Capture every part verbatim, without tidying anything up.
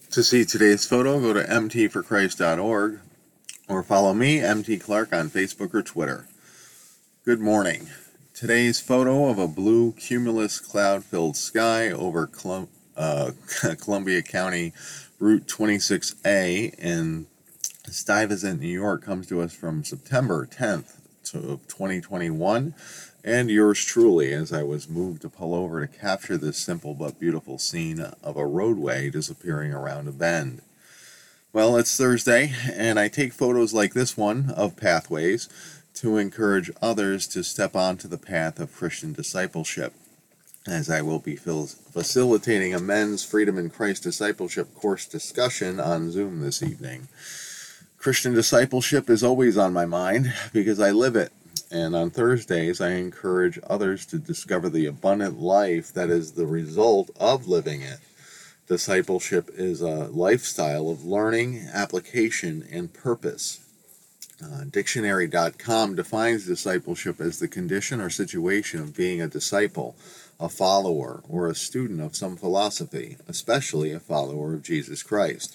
To see today's photo, go to m t for christ dot org or follow me, M T Clark, on Facebook or Twitter. Good morning. Today's photo of a blue cumulus cloud-filled sky over Colum- uh, Columbia County Route twenty-six A in Stuyvesant, New York, comes to us from September tenth of twenty twenty-one, and yours truly, as I was moved to pull over to capture this simple but beautiful scene of a roadway disappearing around a bend. Well, it's Thursday, and I take photos like this one of pathways to encourage others to step onto the path of Christian discipleship, as I will be facilitating a men's Freedom in Christ discipleship course discussion on Zoom this evening. Christian discipleship is always on my mind because I live it, and on Thursdays I encourage others to discover the abundant life that is the result of living it. Discipleship is a lifestyle of learning, application, and purpose. Uh, dictionary dot com defines discipleship as the condition or situation of being a disciple, a follower, or a student of some philosophy, especially a follower of Jesus Christ.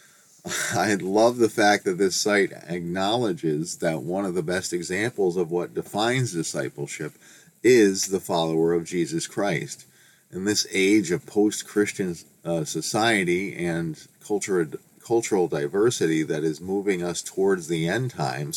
I love the fact that this site acknowledges that one of the best examples of what defines discipleship is the follower of Jesus Christ. In this age of post-Christian uh, society and culture, cultural diversity that is moving us towards the end times,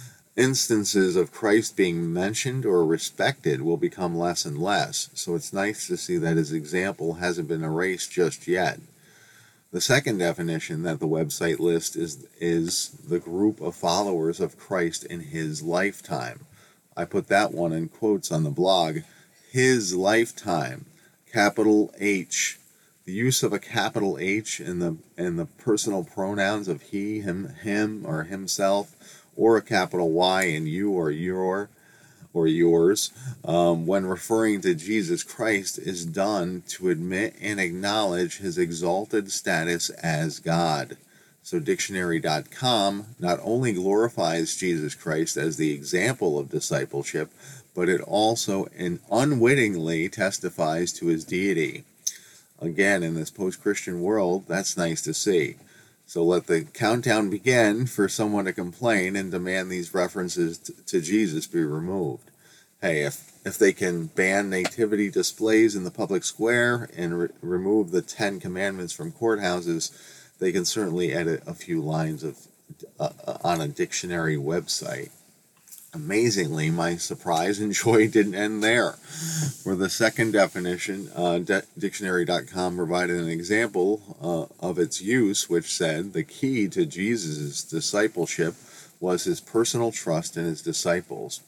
instances of Christ being mentioned or respected will become less and less. So it's nice to see that his example hasn't been erased just yet. The second definition that the website lists is, is the group of followers of Christ in his lifetime. I put that one in quotes on the blog. His lifetime, capital H. The use of a capital H in the in the personal pronouns of he, him, him, or himself, or a capital Y in you or your or yours, um, when referring to Jesus Christ, is done to admit and acknowledge his exalted status as God. So dictionary dot com not only glorifies Jesus Christ as the example of discipleship, but it also and unwittingly testifies to his deity. Again, in this post-Christian world, that's nice to see. So let the countdown begin for someone to complain and demand these references t- to Jesus be removed. Hey, if if they can ban nativity displays in the public square and re- remove the Ten Commandments from courthouses, they can certainly edit a few lines of uh, on a dictionary website. Amazingly, my surprise and joy didn't end there. For the second definition, uh, de- dictionary dot com provided an example uh, of its use, which said the key to Jesus' discipleship was his personal trust in his disciples.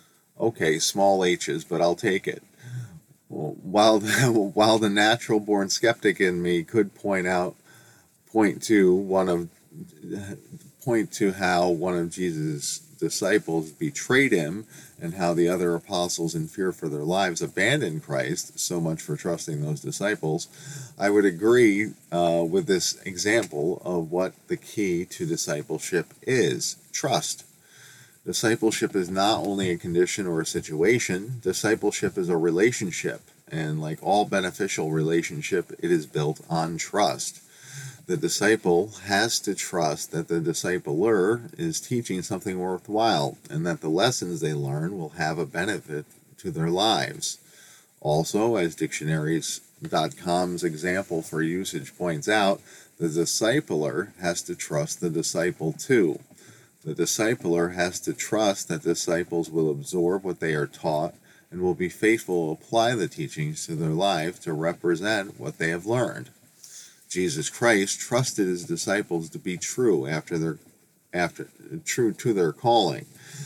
Okay, small h's, but I'll take it. Well, while the, while the natural-born skeptic in me could point out, point to one of, point to how one of Jesus' disciples betrayed him and how the other apostles, in fear for their lives, abandoned Christ, so much for trusting those disciples, I would agree uh, with this example of what the key to discipleship is: trust. Discipleship is not only a condition or a situation. Discipleship is a relationship, and like all beneficial relationship, it is built on trust. The disciple has to trust that the discipler is teaching something worthwhile and that the lessons they learn will have a benefit to their lives. Also, as dictionaries dot com's example for usage points out, the discipler has to trust the disciple too. The discipler has to trust that disciples will absorb what they are taught and will be faithful to apply the teachings to their life to represent what they have learned. Jesus Christ trusted his disciples to be true after their after true to their calling.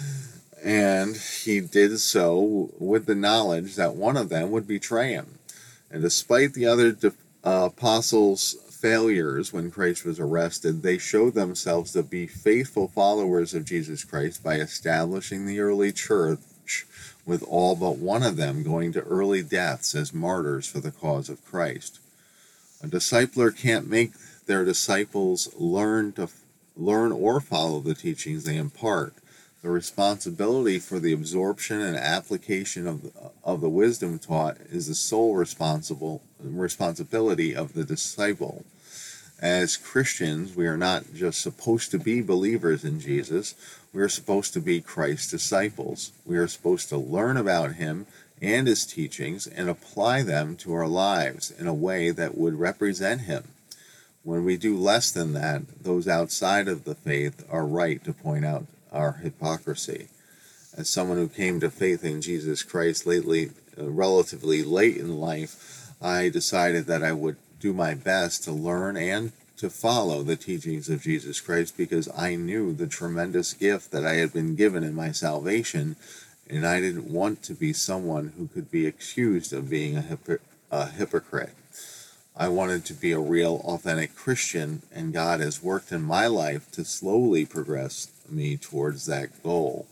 And he did so with the knowledge that one of them would betray him. And despite the other uh, apostles' failures when Christ was arrested, they showed themselves to be faithful followers of Jesus Christ by establishing the early church, with all but one of them going to early deaths as martyrs for the cause of Christ. A discipler can't make their disciples learn to learn or follow the teachings they impart. The responsibility for the absorption and application of the, of the wisdom taught is the sole responsible responsibility of the disciple. As Christians, we are not just supposed to be believers in Jesus, we are supposed to be Christ's disciples. We are supposed to learn about him and his teachings and apply them to our lives in a way that would represent him. When we do less than that, those outside of the faith are right to point out our hypocrisy. As someone who came to faith in Jesus Christ lately, uh, relatively late in life, I decided that I would do my best to learn and to follow the teachings of Jesus Christ, because I knew the tremendous gift that I had been given in my salvation, and I didn't want to be someone who could be accused of being a, hypocr- a hypocrite. I wanted to be a real, authentic Christian, and God has worked in my life to slowly progress me towards that goal.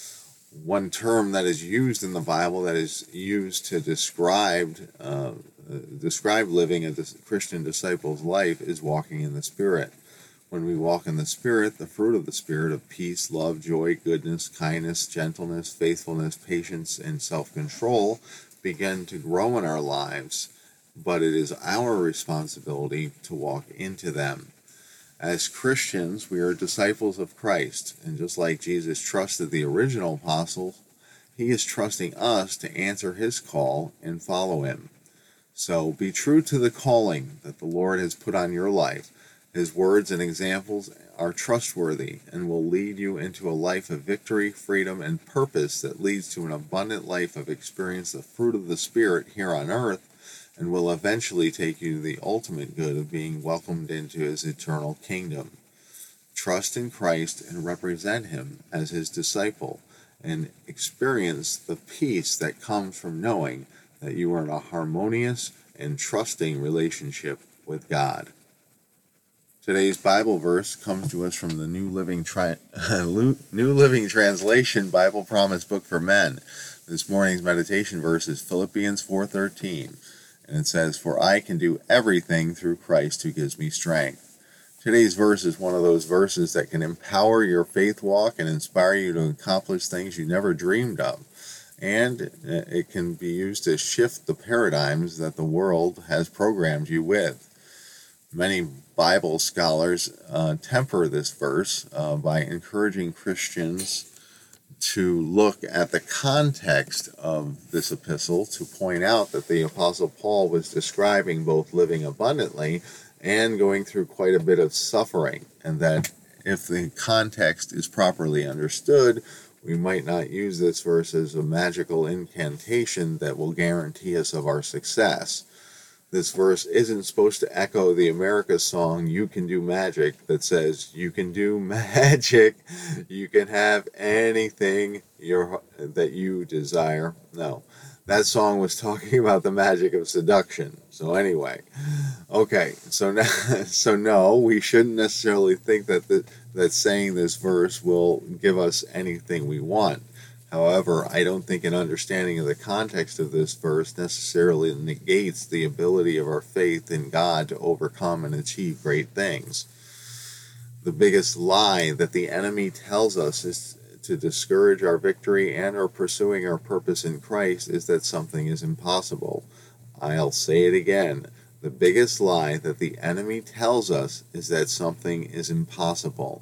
One term that is used in the Bible that is used to describe uh, uh, describe living a dis- Christian disciple's life is walking in the Spirit. When we walk in the Spirit, the fruit of the Spirit of peace, love, joy, goodness, kindness, gentleness, faithfulness, patience, and self-control begin to grow in our lives, but it is our responsibility to walk into them. As Christians, we are disciples of Christ, and just like Jesus trusted the original apostles, he is trusting us to answer his call and follow him. So be true to the calling that the Lord has put on your life. His words and examples are trustworthy and will lead you into a life of victory, freedom, and purpose that leads to an abundant life of experience the fruit of the Spirit here on earth, and will eventually take you to the ultimate good of being welcomed into his eternal kingdom. Trust in Christ and represent him as his disciple, and experience the peace that comes from knowing that you are in a harmonious and trusting relationship with God. Today's Bible verse comes to us from the New Living Tri- New Living Translation Bible Promise Book for Men. This morning's meditation verse is Philippians four thirteen, and it says, "For I can do everything through Christ who gives me strength." Today's verse is one of those verses that can empower your faith walk and inspire you to accomplish things you never dreamed of. And it can be used to shift the paradigms that the world has programmed you with. Many Bible scholars uh, temper this verse uh, by encouraging Christians to look at the context of this epistle to point out that the Apostle Paul was describing both living abundantly and going through quite a bit of suffering, and that if the context is properly understood, we might not use this verse as a magical incantation that will guarantee us of our success. This verse isn't supposed to echo the America song, "You Can Do Magic," that says, you can do magic, you can have anything your, that you desire. No, that song was talking about the magic of seduction. So anyway, okay, so now, so no, we shouldn't necessarily think that the, that saying this verse will give us anything we want. However, I don't think an understanding of the context of this verse necessarily negates the ability of our faith in God to overcome and achieve great things. The biggest lie that the enemy tells us is to discourage our victory and our pursuing our purpose in Christ is that something is impossible. I'll say it again. The biggest lie that the enemy tells us is that something is impossible.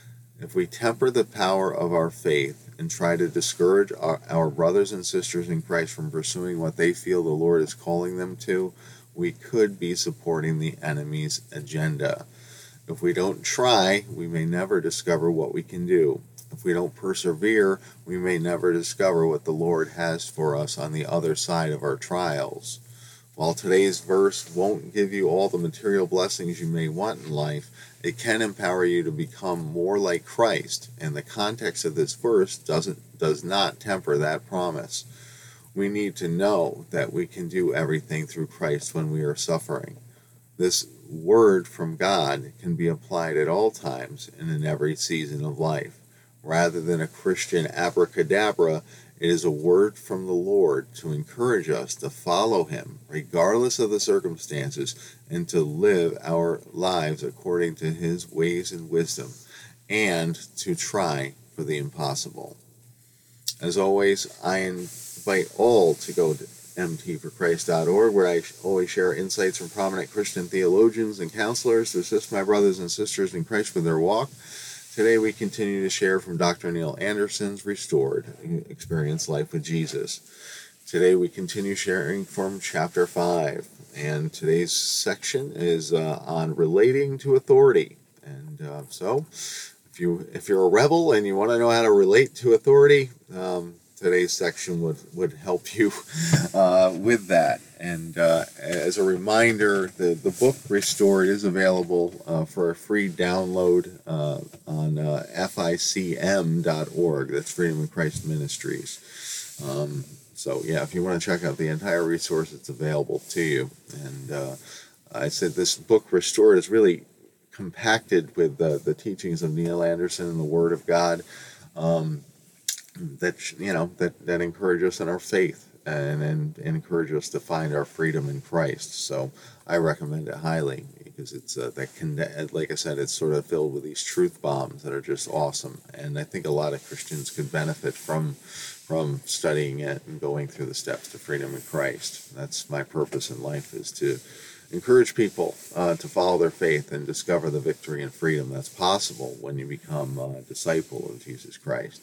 If we temper the power of our faith and try to discourage our, our brothers and sisters in Christ from pursuing what they feel the Lord is calling them to, we could be supporting the enemy's agenda. If we don't try, we may never discover what we can do. If we don't persevere, we may never discover what the Lord has for us on the other side of our trials. While today's verse won't give you all the material blessings you may want in life, it can empower you to become more like Christ, and the context of this verse doesn't does not temper that promise. We need to know that we can do everything through Christ when we are suffering. This word from God can be applied at all times and in every season of life. Rather than a Christian abracadabra, it is a word from the Lord to encourage us to follow him, regardless of the circumstances, and to live our lives according to his ways and wisdom, and to try for the impossible. As always, I invite all to go M T for Christ dot org, where I always share insights from prominent Christian theologians and counselors to assist my brothers and sisters in Christ with their walk. Today we continue to share from Doctor Neil Anderson's Restored, Experience Life with Jesus. Today we continue sharing from chapter five, and today's section is uh, on relating to authority. And uh, so, if you if you're a rebel and you want to know how to relate to authority, um, today's section would would help you uh, with that. And uh, as a reminder, the the book Restored is available uh, for a free download uh, on uh, F I C M dot org. That's Freedom in Christ Ministries. Um, So, yeah, if you want to check out the entire resource, it's available to you. And uh, I said this book, Restored, is really compacted with the, the teachings of Neil Anderson and the Word of God um, that, you know, that, that encourage us in our faith and, and, and encourage us to find our freedom in Christ. So I recommend it highly because it's, uh, that can, like I said, it's sort of filled with these truth bombs that are just awesome. And I think a lot of Christians could benefit from from studying it and going through the steps to freedom in Christ. That's my purpose in life, is to encourage people uh, to follow their faith and discover the victory and freedom that's possible when you become a disciple of Jesus Christ.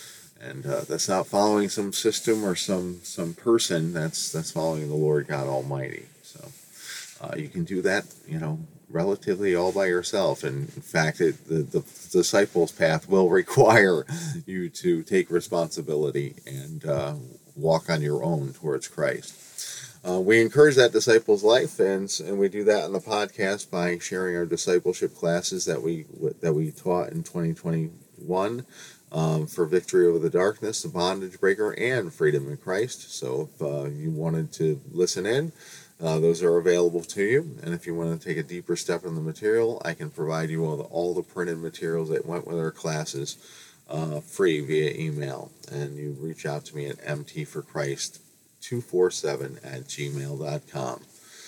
And uh, that's not following some system or some some person. That's that's following the Lord God Almighty. So uh, you can do that, you know, relatively all by yourself. And in fact, it, the, the disciples path will require you to take responsibility and uh, walk on your own towards Christ. Uh, we encourage that disciples life, and and we do that on the podcast by sharing our discipleship classes that we that we taught in twenty twenty-one um, for Victory Over the Darkness, The Bondage Breaker, and Freedom in Christ. So if uh, you wanted to listen in, Uh, those are available to you, and if you want to take a deeper step in the material, I can provide you all the, all the printed materials that went with our classes uh, free via email, and you reach out to me at m t for christ two four seven at gmail dot com.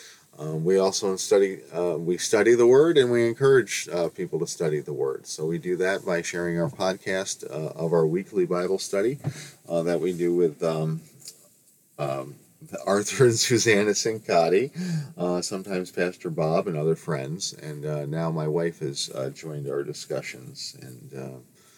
Um, we also study uh, we study the Word, and we encourage uh, people to study the Word. So we do that by sharing our podcast uh, of our weekly Bible study uh, that we do with um, um, Arthur and Susanna Sincati, uh, sometimes Pastor Bob and other friends, and uh, now my wife has uh, joined our discussions, and uh,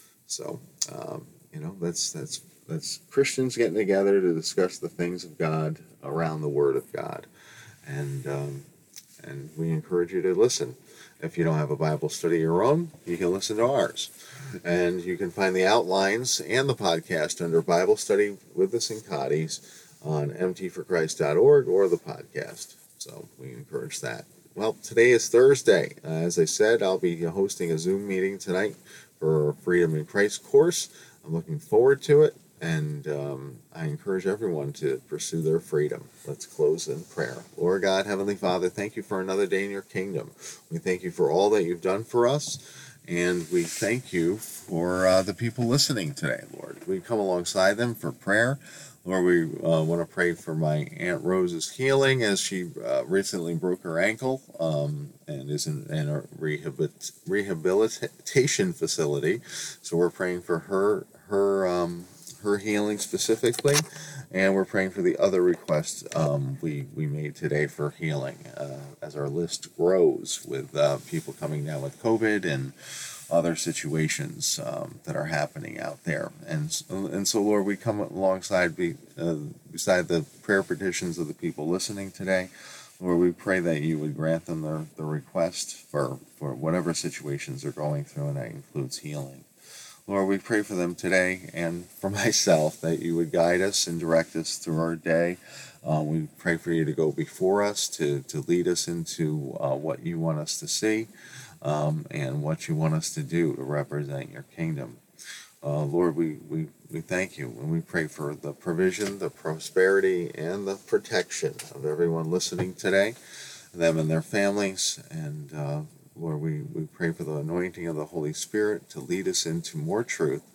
so um, you know that's that's that's Christians getting together to discuss the things of God around the Word of God, and um, and we encourage you to listen. If you don't have a Bible study of your own, you can listen to ours, and you can find the outlines and the podcast under Bible Study with the Sincatis on m t for christ dot org or the podcast. So we encourage that. Well, today is Thursday. Uh, as I said, I'll be hosting a Zoom meeting tonight for our Freedom in Christ course. I'm looking forward to it, and um, I encourage everyone to pursue their freedom. Let's close in prayer. Lord God, Heavenly Father, thank you for another day in your kingdom. We thank you for all that you've done for us, and we thank you for uh, the people listening today, Lord. We come alongside them for prayer. Lord, we uh, want to pray for my Aunt Rose's healing, as she uh, recently broke her ankle um, and is in, in a rehabilit- rehabilitation facility. So we're praying for her her um, her healing specifically, and we're praying for the other requests um, we, we made today for healing uh, as our list grows with uh, people coming down with COVID and other situations um, that are happening out there. And and so, Lord, we come alongside, be, uh, beside the prayer petitions of the people listening today. Lord, we pray that you would grant them their, their request for, for whatever situations they're going through, and that includes healing. Lord, we pray for them today, and for myself, that you would guide us and direct us through our day. Uh, we pray for you to go before us, to, to lead us into uh, what you want us to see. Um, and what you want us to do to represent your kingdom. Uh, Lord, we, we, we thank you, and we pray for the provision, the prosperity, and the protection of everyone listening today, them and their families. And uh, Lord, we, we pray for the anointing of the Holy Spirit to lead us into more truth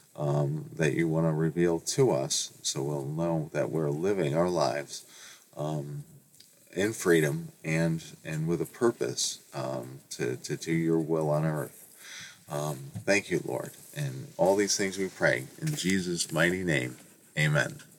um, that you want to reveal to us, so we'll know that we're living our lives um, in freedom and and with a purpose um, to, to do your will on earth. Um, thank you, Lord. And all these things we pray in Jesus' mighty name. Amen.